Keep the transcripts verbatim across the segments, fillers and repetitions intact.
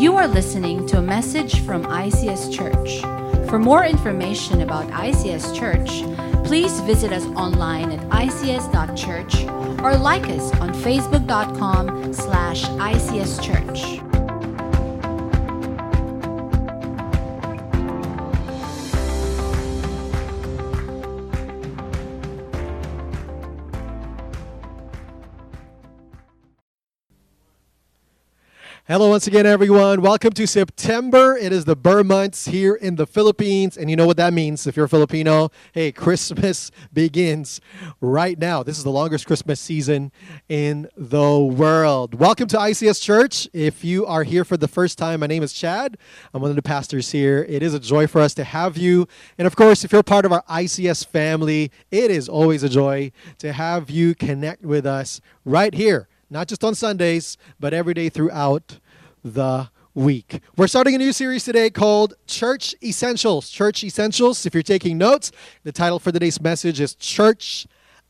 You are listening to a message from I C S Church. For more information about I C S Church, please visit us online at I C S dot church or like us on facebook dot com slash I C S Church. Hello once again, everyone. Welcome to September. It is the Burr months here in the Philippines, and you know what that means if you're Filipino. Hey, Christmas begins right now. This is the longest Christmas season in the world. Welcome to I C S Church. If you are here for the first time, my name is Chad. I'm one of the pastors here. It is a joy for us to have you. And of course, if you're part of our I C S family, it is always a joy to have you connect with us right here. Not just on Sundays, but every day throughout the week. We're starting a new series today called Church Essentials. Church Essentials, if you're taking notes, the title for today's message is Church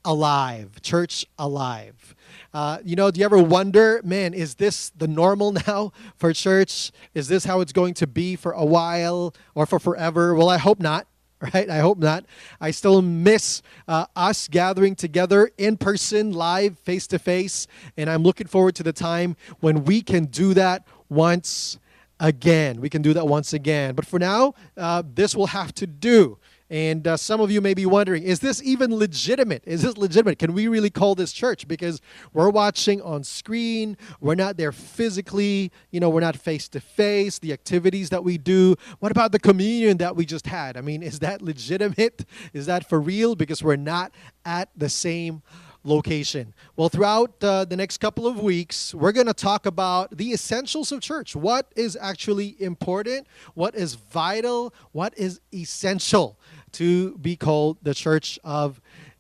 Alive. Church Alive. Uh, you know, do you ever wonder, man, is this the normal now for church? Is this how it's going to be for a while or for forever? Well, I hope not. Right? I hope not. I still miss uh, us gathering together in person, live, face-to-face, and I'm looking forward to the time when we can do that once again. We can do that once again. But for now, uh, this will have to do. And uh, some of you may be wondering, is this even legitimate? Is this legitimate? Can we really call this church? Because we're watching on screen. We're not there physically. You know, we're not face-to-face. The activities that we do. What about the communion that we just had? I mean, is that legitimate? Is that for real? Because we're not at the same location. Well, throughout uh, the next couple of weeks, we're going to talk about the essentials of church. What is actually important? What is vital? What is essential to be called the Church of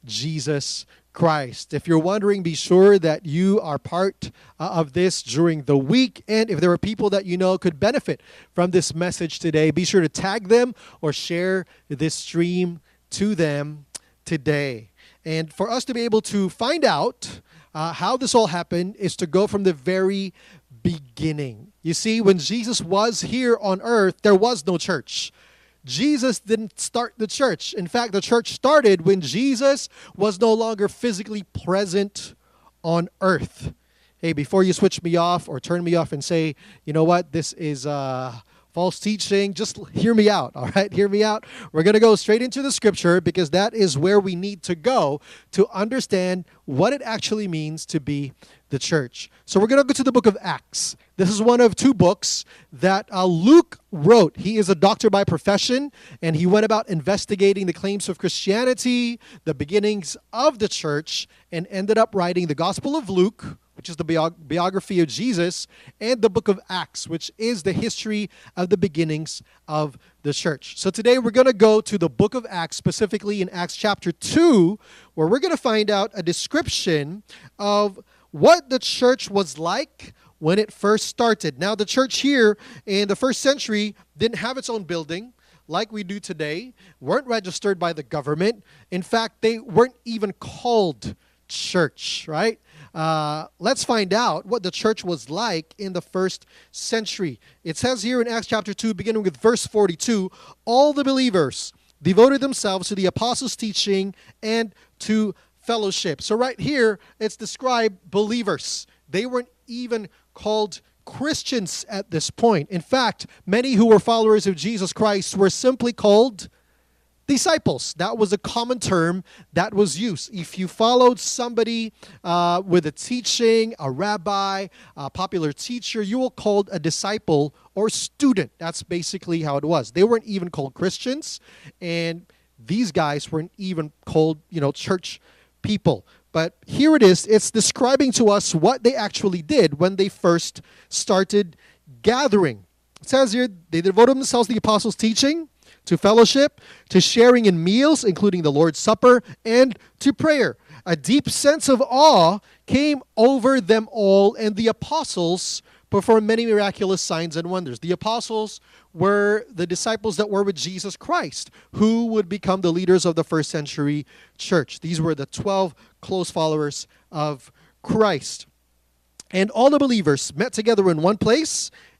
Jesus Christ? If you're wondering, be sure that you are part uh, of this during the week. And if there are people that you know could benefit from this message today, be sure to tag them or share this stream to them today. And for us to be able to find out uh, how this all happened is to go from the very beginning. You see, when Jesus was here on earth, there was no church. Jesus didn't start the church. In fact, the church started when Jesus was no longer physically present on earth. Hey, before you switch me off or turn me off and say, you know what, this is uh, false teaching, just hear me out, all right? Hear me out. We're going to go straight into the scripture because that is where we need to go to understand what it actually means to be the church. So we're going to go to the book of Acts. This is one of two books that uh, Luke wrote. He is a doctor by profession, and he went about investigating the claims of Christianity, the beginnings of the church, and ended up writing the Gospel of Luke, which is the biog- biography of Jesus, and the book of Acts, which is the history of the beginnings of the church. So today we're going to go to the book of Acts, specifically in Acts chapter two, where we're going to find out a description of what the church was like when it first started. Now, the church here in the first century didn't have its own building like we do today, weren't registered by the government. In fact, they weren't even called church, right? Uh, let's find out what the church was like in the first century. It says here in Acts chapter two, beginning with verse forty-two, all the believers devoted themselves to the apostles' teaching and to fellowship. So right here, it's described believers. They weren't even called Christians at this point. In fact, many who were followers of Jesus Christ were simply called disciples. That was a common term that was used. If you followed somebody uh, with a teaching, a rabbi, a popular teacher, you were called a disciple or student. That's basically how it was. They weren't even called Christians, and these guys weren't even called, you know, church people. But here it is. It's describing to us what they actually did when they first started gathering. It says here, they devoted themselves to the apostles' teaching, to fellowship, to sharing in meals, including the Lord's Supper, and to prayer. A deep sense of awe came over them all, and the apostles performed many miraculous signs and wonders. The apostles were the disciples that were with Jesus Christ, who would become the leaders of the first century church. These were the twelve close followers of Christ. And all the believers met together in one place,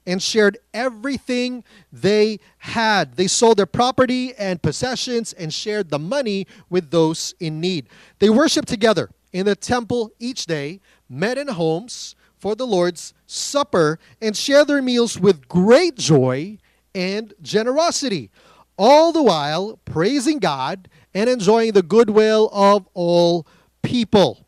and shared everything they had. They sold their property and possessions and shared the money with those in need. They worshiped together in the temple each day, met in homes for the Lord's Supper, and shared their meals with great joy and generosity, all the while praising God and enjoying the goodwill of all people.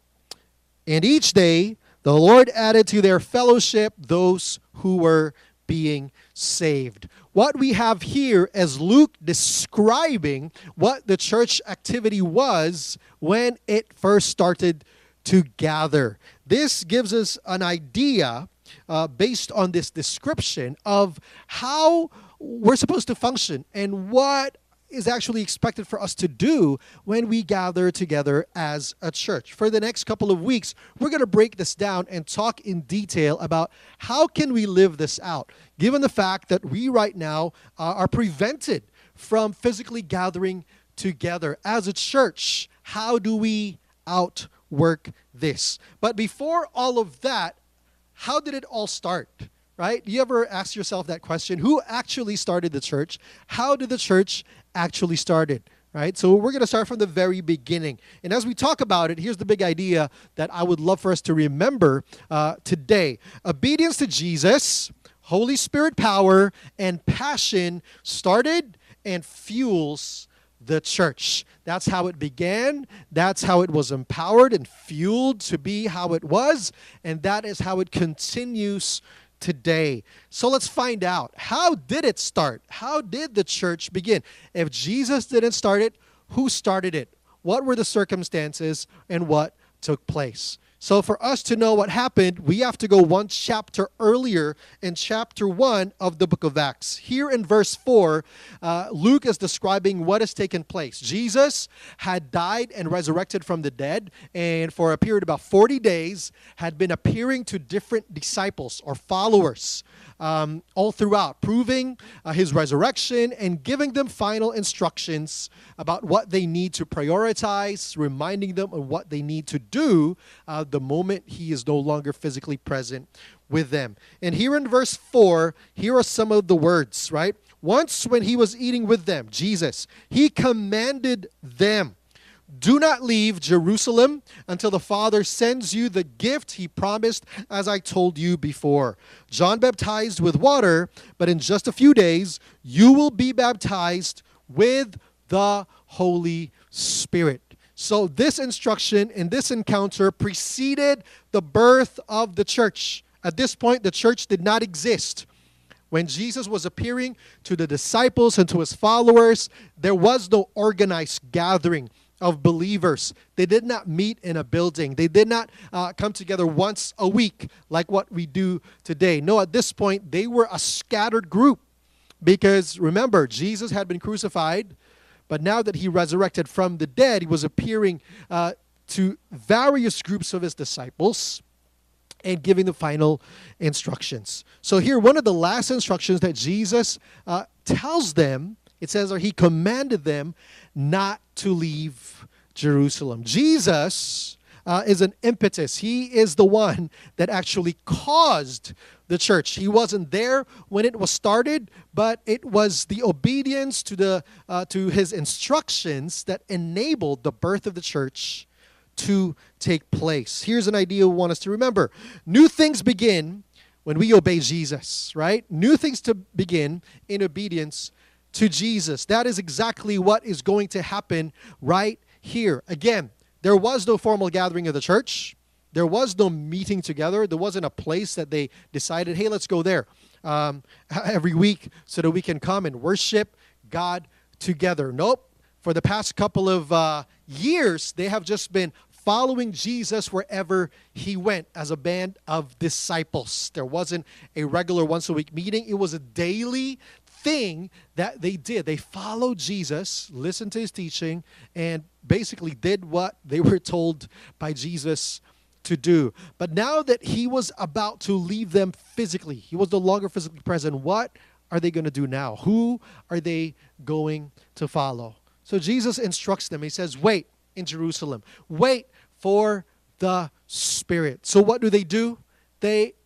And each day, the Lord added to their fellowship those who were being saved. What we have here is Luke describing what the church activity was when it first started to gather. This gives us an idea uh, based on this description of how we're supposed to function and what is actually expected for us to do when we gather together as a church. For the next couple of weeks, we're going to break this down and talk in detail about how can we live this out, given the fact that we right now uh, are prevented from physically gathering together as a church. How do we outwork this? But before all of that, how did it all start? Right? Do you ever ask yourself that question? Who actually started the church? How did the church actually started? Right? So we're going to start from the very beginning. And as we talk about it, here's the big idea that I would love for us to remember uh, today. Obedience to Jesus, Holy Spirit power, and passion started and fuels the church. That's how it began. That's how it was empowered and fueled to be how it was. And that is how it continues today. So let's find out. How did it start? How did the church begin? If Jesus didn't start it, who started it? What were the circumstances and what took place? So for us to know what happened, we have to go one chapter earlier in chapter one of the book of Acts. Here in verse four, uh, Luke is describing what has taken place. Jesus had died and resurrected from the dead, and for a period of about forty days had been appearing to different disciples or followers um, all throughout, proving uh, his resurrection and giving them final instructions about what they need to prioritize, reminding them of what they need to do uh, the moment he is no longer physically present with them. And here in verse four, here are some of the words, right? Once when he was eating with them, Jesus, he commanded them, do not leave Jerusalem until the Father sends you the gift he promised, as I told you before. John baptized with water, but in just a few days, you will be baptized with the Holy Spirit. So this instruction and this encounter preceded the birth of the church. At this point, the church did not exist. When Jesus was appearing to the disciples and to his followers, there was no organized gathering of believers. They did not meet in a building. They did not uh, come together once a week like what we do today. No, at this point, they were a scattered group because, remember, Jesus had been crucified, but now that he resurrected from the dead, he was appearing uh, to various groups of his disciples and giving the final instructions. So here, one of the last instructions that Jesus uh, tells them, it says, or he commanded them not to leave Jerusalem. Jesus uh, is an impetus. He is the one that actually caused the church. He wasn't there when it was started, but it was the obedience to the uh, to his instructions that enabled the birth of the church to take place. Here's an idea we want us to remember. New things begin when we obey Jesus, right? New things to begin in obedience to Jesus. That is exactly what is going to happen right here. Again, there was no formal gathering of the church. There was no meeting together. There wasn't a place that they decided, hey, let's go there um, every week so that we can come and worship God together. Nope. For the past couple of uh, years, they have just been following Jesus wherever he went as a band of disciples. There wasn't a regular once-a-week meeting. It was a daily thing that they did. They followed Jesus, listened to his teaching, and basically did what they were told by Jesus to do. But now that he was about to leave them physically, he was no longer physically present, what are they going to do now? Who are they going to follow? So Jesus instructs them. He says, wait in Jerusalem. Wait for the Spirit. So what do they do? They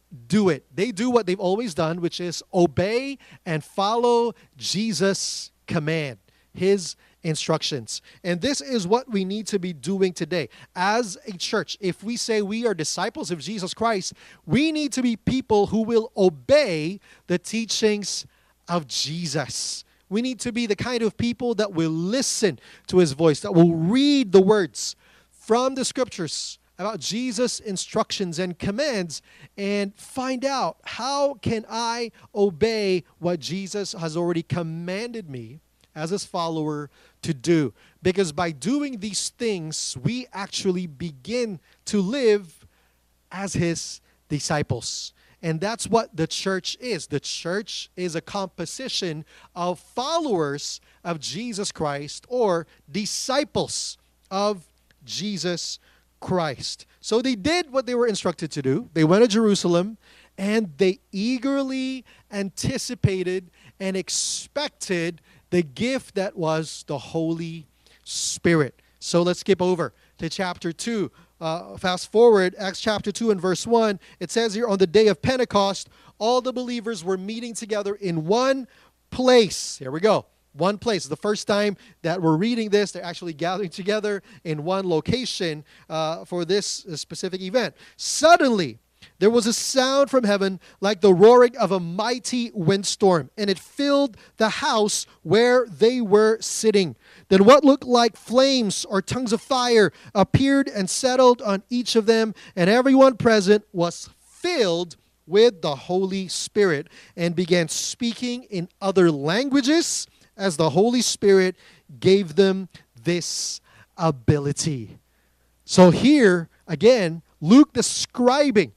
do it. They do what they've always done, which is obey and follow Jesus' command, his instructions. And this is what we need to be doing today. As a church, if we say we are disciples of Jesus Christ, we need to be people who will obey the teachings of Jesus. We need to be the kind of people that will listen to his voice, that will read the words from the scriptures about Jesus' instructions and commands and find out, how can I obey what Jesus has already commanded me as his follower to do? Because by doing these things, we actually begin to live as his disciples. And that's what the church is. The church is a composition of followers of Jesus Christ, or disciples of Jesus Christ. So they did what they were instructed to do. They went to Jerusalem, and they eagerly anticipated and expected the gift that was the Holy Spirit. So let's skip over to chapter two. Uh, fast forward, Acts chapter two and verse one. It says here, on the day of Pentecost, all the believers were meeting together in one place. Here we go. One place. The first time that we're reading this, they're actually gathering together in one location uh, for this specific event. Suddenly, there was a sound from heaven like the roaring of a mighty windstorm, and it filled the house where they were sitting. Then what looked like flames or tongues of fire appeared and settled on each of them, and everyone present was filled with the Holy Spirit and began speaking in other languages as the Holy Spirit gave them this ability. So here, again, Luke describing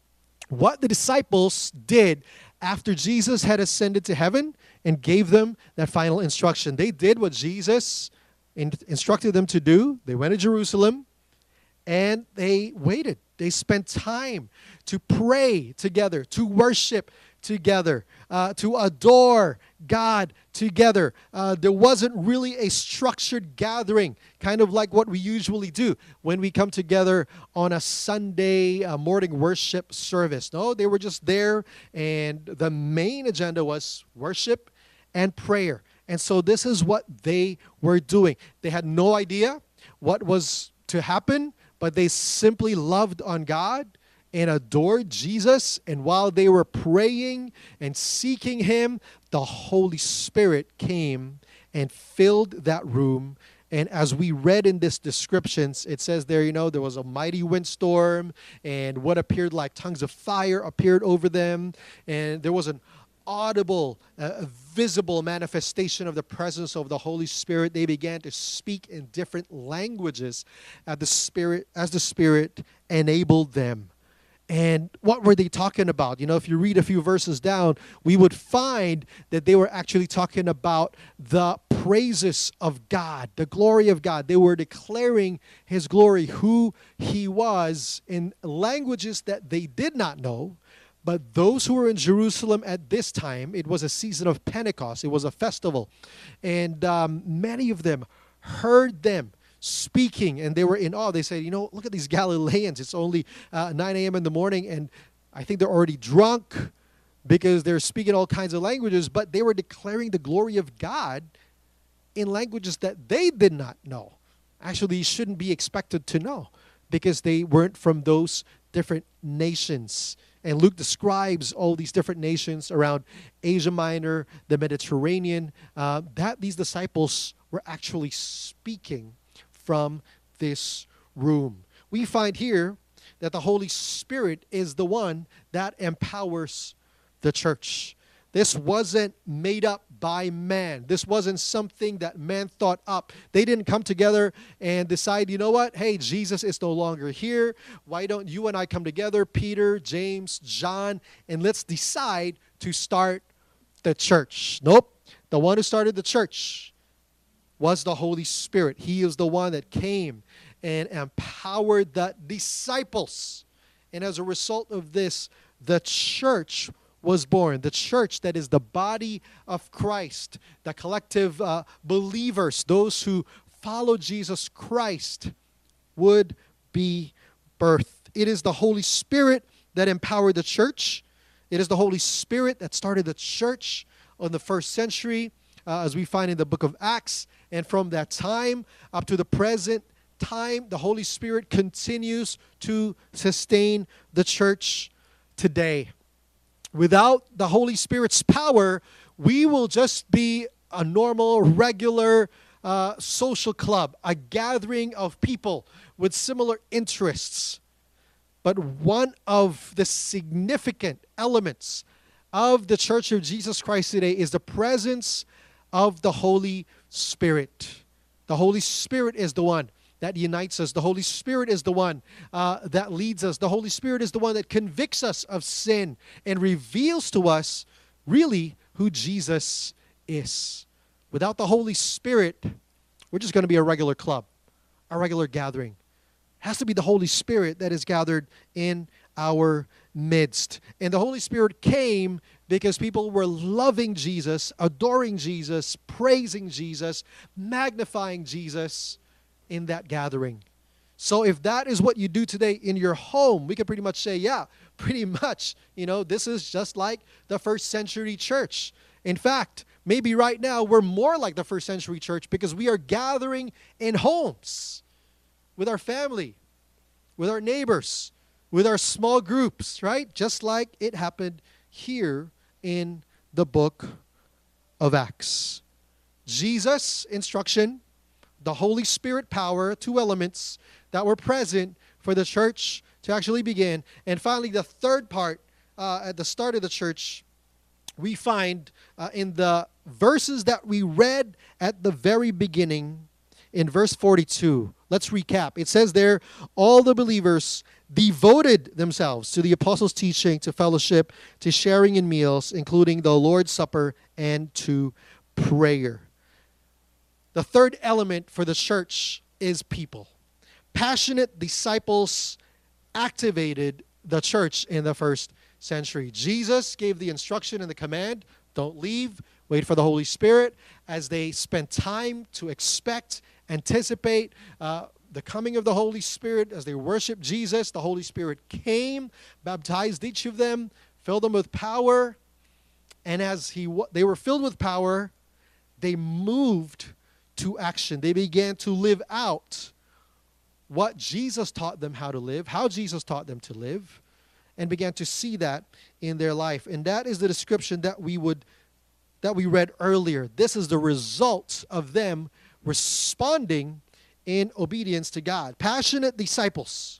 what the disciples did after Jesus had ascended to heaven and gave them that final instruction. They did what Jesus in- instructed them to do. They went to Jerusalem and they waited. They spent time to pray together, to worship together, uh, to adore God together. Uh, there wasn't really a structured gathering, kind of like what we usually do when we come together on a Sunday uh, morning worship service. No, they were just there, and the main agenda was worship and prayer. And so this is what they were doing. They had no idea what was to happen, but they simply loved on God and adored Jesus. And while they were praying and seeking him, the Holy Spirit came and filled that room. And as we read in this descriptions, it says there, you know, there was a mighty windstorm, and what appeared like tongues of fire appeared over them. And there was an audible, uh, visible manifestation of the presence of the Holy Spirit. They began to speak in different languages as the Spirit, as the Spirit enabled them. And what were they talking about? You know, if you read a few verses down, we would find that they were actually talking about the praises of God, the glory of God. They were declaring his glory, who he was, in languages that they did not know. But those who were in Jerusalem at this time, it was a season of Pentecost. It was a festival. And um, many of them heard them speaking, and they were in awe. They said, you know, look at these Galileans. It's only uh, nine a.m. in the morning, and I think they're already drunk because they're speaking all kinds of languages, but they were declaring the glory of God in languages that they did not know. Actually, shouldn't be expected to know because they weren't from those different nations. And Luke describes all these different nations around Asia Minor, the Mediterranean, uh, that these disciples were actually speaking from this room. We find here that the Holy Spirit is the one that empowers the church. This wasn't made up by man. This wasn't something that man thought up. They didn't come together and decide, you know what? Hey, Jesus is no longer here. Why don't you and I come together, Peter, James, John, and let's decide to start the church. Nope. The one who started the church was the Holy Spirit. He is the one that came and empowered the disciples. And as a result of this, the church was born. The church that is the body of Christ, the collective uh, believers, those who follow Jesus Christ, would be birthed. It is the Holy Spirit that empowered the church. It is the Holy Spirit that started the church in the first century, uh, as we find in the book of Acts. And from that time up to the present time, the Holy Spirit continues to sustain the church today. Without the Holy Spirit's power, we will just be a normal, regular uh, social club, a gathering of people with similar interests. But one of the significant elements of the Church of Jesus Christ today is the presence of the Holy Spirit. The Holy Spirit is the one that unites us. The Holy Spirit is the one uh, that leads us. The Holy Spirit is the one that convicts us of sin and reveals to us really who Jesus is. Without the Holy Spirit, we're just going to be a regular club, a regular gathering. It has to be the Holy Spirit that is gathered in our midst. And the Holy Spirit came because people were loving Jesus, adoring Jesus, praising Jesus, magnifying Jesus in that gathering. So if that is what you do today in your home, we can pretty much say, yeah, pretty much, you know, this is just like the first century church. In fact, maybe right now we're more like the first century church because we are gathering in homes with our family, with our neighbors, with our small groups, right? Just like it happened here in the book of Acts. Jesus' instruction, the Holy Spirit power, two elements that were present for the church to actually begin. And finally, the third part, uh, at the start of the church, we find uh, in the verses that we read at the very beginning, in verse forty-two. Let's recap. It says there, all the believers devoted themselves to the apostles' teaching, to fellowship, to sharing in meals, including the Lord's Supper, and to prayer. The third element for the church is people. Passionate disciples activated the church in the first century. Jesus gave the instruction and the command, don't leave, wait for the Holy Spirit, as they spent time to expect, anticipate uh, the coming of the Holy Spirit. As they worshiped Jesus, the Holy Spirit came, baptized each of them, filled them with power, and as he they were filled with power, they moved to action. They began to live out what Jesus taught them how to live, how Jesus taught them to live, and began to see that in their life. And that is the description that we would that we read earlier. This is the result of them responding in obedience to God. Passionate disciples,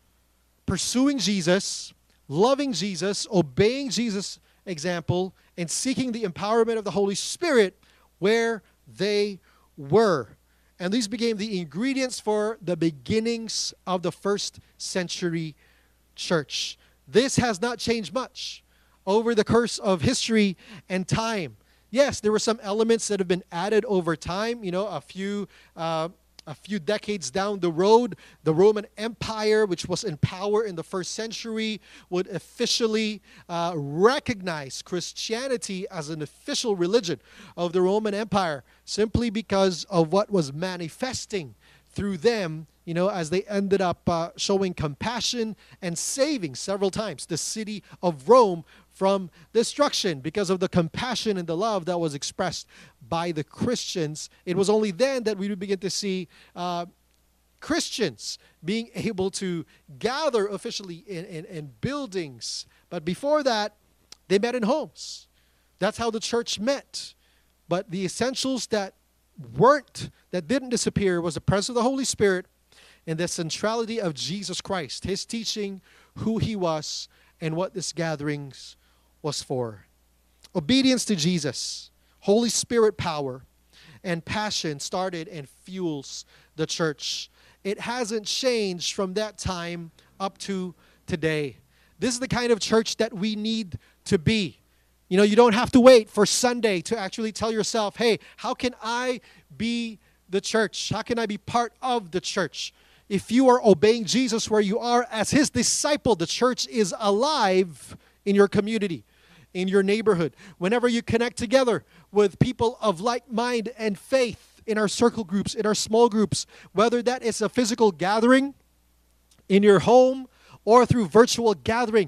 pursuing Jesus, loving Jesus, obeying Jesus' example, and seeking the empowerment of the Holy Spirit where they were. And these became the ingredients for the beginnings of the first century church. This has not changed much over the course of history and time. Yes, there were some elements that have been added over time. You know, a few uh, a few decades down the road, the Roman Empire, which was in power in the first century, would officially uh, recognize Christianity as an official religion of the Roman Empire, simply because of what was manifesting through them, you know, as they ended up uh, showing compassion and saving several times the city of Rome from destruction because of the compassion and the love that was expressed by the Christians. It was only then that we would begin to see uh, Christians being able to gather officially in, in, in buildings. But before that, they met in homes. That's how the church met. But the essentials that weren't, that didn't disappear, was the presence of the Holy Spirit and the centrality of Jesus Christ, His teaching, who He was, and what this gatherings was for. Obedience to Jesus, Holy Spirit power, and passion started and fuels the church. It hasn't changed from that time up to today. This is the kind of church that we need to be. You know, you don't have to wait for Sunday to actually tell yourself, hey, how can I be the church? How can I be part of the church? If you are obeying Jesus where you are as His disciple, the church is alive in your community, in your neighborhood. Whenever you connect together with people of like mind and faith in our circle groups, in our small groups, whether that is a physical gathering in your home or through virtual gathering,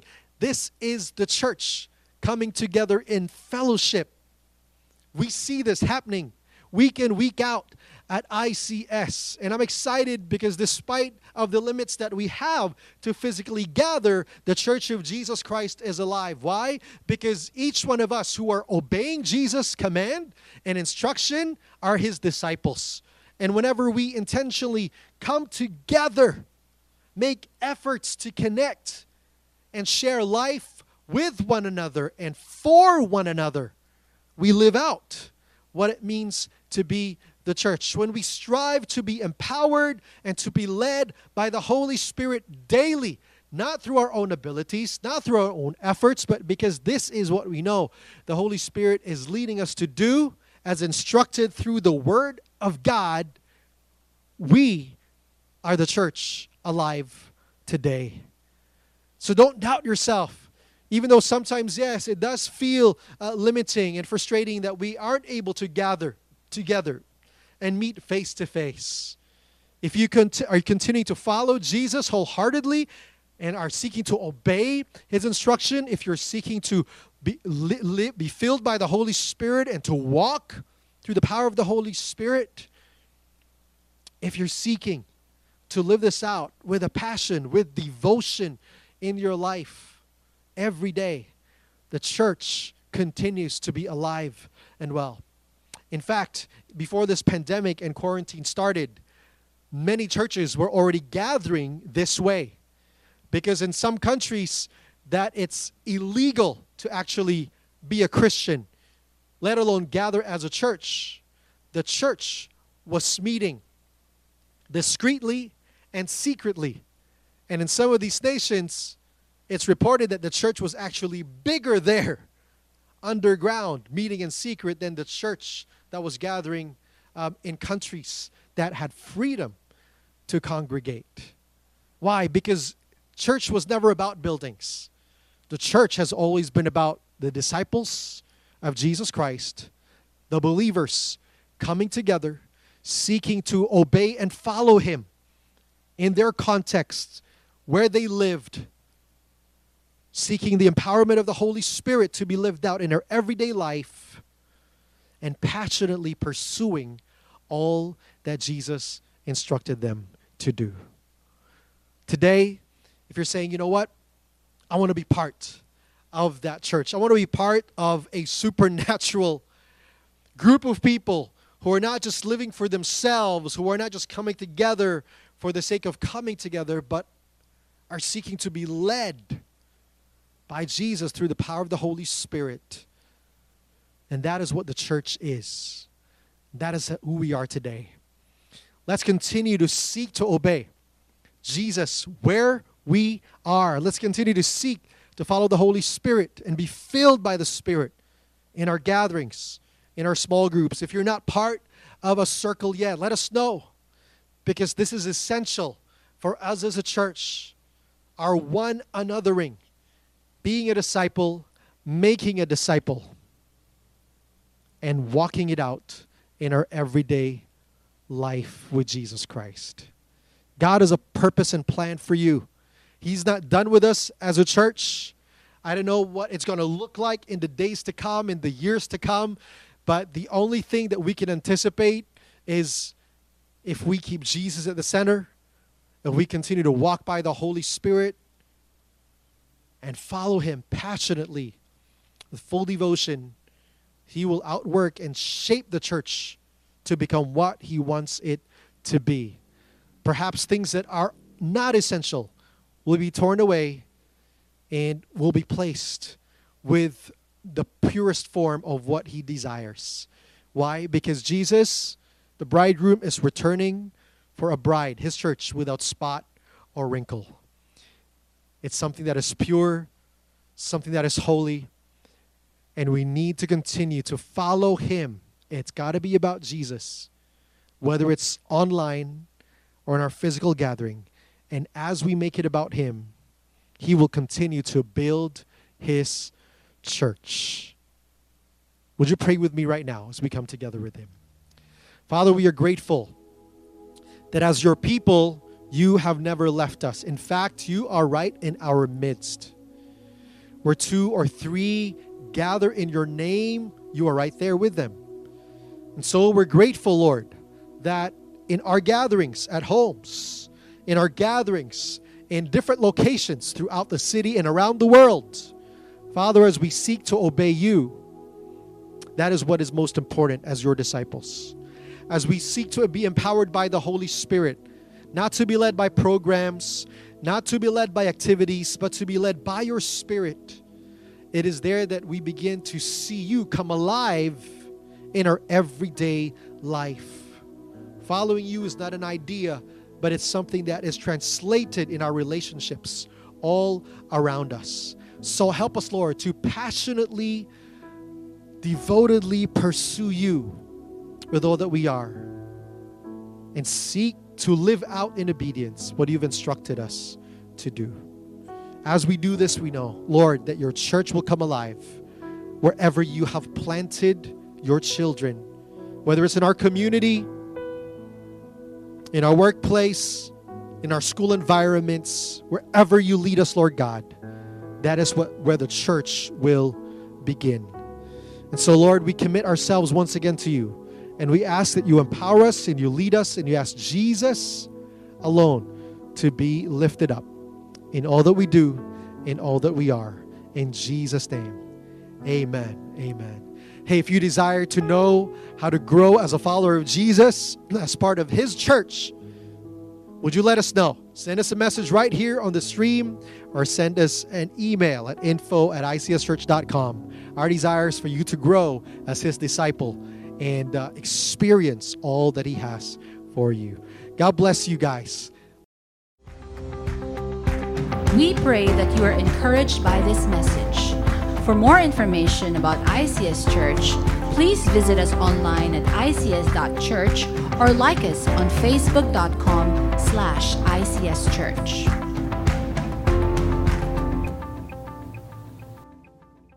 This is the church coming together in fellowship. We see this happening week in, week out at I C S. And I'm excited because despite of the limits that we have to physically gather, the Church of Jesus Christ is alive. Why? Because each one of us who are obeying Jesus' command and instruction are His disciples. And whenever we intentionally come together, make efforts to connect and share life with one another and for one another, we live out what it means to be the church. When we strive to be empowered and to be led by the Holy Spirit daily, not through our own abilities, not through our own efforts, but because this is what we know the Holy Spirit is leading us to do as instructed through the Word of God, we are the church alive today. So don't doubt yourself. Even though sometimes, yes, it does feel uh, limiting and frustrating that we aren't able to gather together and meet face to face. If you cont- are continuing to follow Jesus wholeheartedly and are seeking to obey His instruction, if you're seeking to be, li- li- be filled by the Holy Spirit and to walk through the power of the Holy Spirit, if you're seeking to live this out with a passion, with devotion in your life every day, the church continues to be alive and well. In fact, before this pandemic and quarantine started, many churches were already gathering this way. Because in some countries that it's illegal to actually be a Christian, let alone gather as a church. The church was meeting discreetly and secretly. And in some of these nations, it's reported that the church was actually bigger there, underground, meeting in secret, than the church that was gathering um, in countries that had freedom to congregate. Why? Because church was never about buildings. The church has always been about the disciples of Jesus Christ, the believers coming together, seeking to obey and follow Him in their context, where they lived, seeking the empowerment of the Holy Spirit to be lived out in their everyday life, and passionately pursuing all that Jesus instructed them to do. Today, if you're saying, you know what, I want to be part of that church. I want to be part of a supernatural group of people who are not just living for themselves, who are not just coming together for the sake of coming together, but are seeking to be led by Jesus through the power of the Holy Spirit. And that is what the church is. That is who we are today. Let's continue to seek to obey Jesus where we are. Let's continue to seek to follow the Holy Spirit and be filled by the Spirit in our gatherings, in our small groups. If you're not part of a circle yet, let us know, because this is essential for us as a church. Our one anothering, being a disciple, making a disciple, and walking it out in our everyday life with Jesus Christ. God has a purpose and plan for you. He's not done with us as a church. I don't know what it's going to look like in the days to come, in the years to come, but the only thing that we can anticipate is if we keep Jesus at the center, if we continue to walk by the Holy Spirit and follow Him passionately with full devotion, He will outwork and shape the church to become what He wants it to be. Perhaps things that are not essential will be torn away and will be placed with the purest form of what He desires. Why? Because Jesus, the bridegroom, is returning for a bride, His church, without spot or wrinkle. It's something that is pure, something that is holy, and we need to continue to follow Him. It's got to be about Jesus, whether it's online or in our physical gathering. And as we make it about Him, He will continue to build His church. Would you pray with me right now as we come together with Him? Father, we are grateful that as your people, you have never left us. In fact, you are right in our midst. Where two or three gather in your name, you are right there with them. And so we're grateful, Lord, that in our gatherings at homes, in our gatherings in different locations throughout the city and around the world, Father, as we seek to obey you, that is what is most important as your disciples. As we seek to be empowered by the Holy Spirit, not to be led by programs, not to be led by activities, but to be led by your Spirit. It is there that we begin to see you come alive in our everyday life. Following you is not an idea, but it's something that is translated in our relationships all around us. So help us, Lord, to passionately, devotedly pursue you with all that we are and seek to live out in obedience what you've instructed us to do. As we do this, we know, Lord, that your church will come alive wherever you have planted your children, whether it's in our community, in our workplace, in our school environments, wherever you lead us, Lord God, that is what where the church will begin. And so, Lord, we commit ourselves once again to you. And we ask that you empower us and you lead us and you ask Jesus alone to be lifted up in all that we do, in all that we are. In Jesus' name, amen. Amen. Hey, if you desire to know how to grow as a follower of Jesus, as part of his church, would you let us know? Send us a message right here on the stream or send us an email at info at I C S church dot com. Our desire is for you to grow as his disciple and uh, experience all that he has for you. God bless you guys. We pray that you are encouraged by this message. For more information about I C S Church, please visit us online at I C S dot church or like us on facebook dot com slash I C S Church.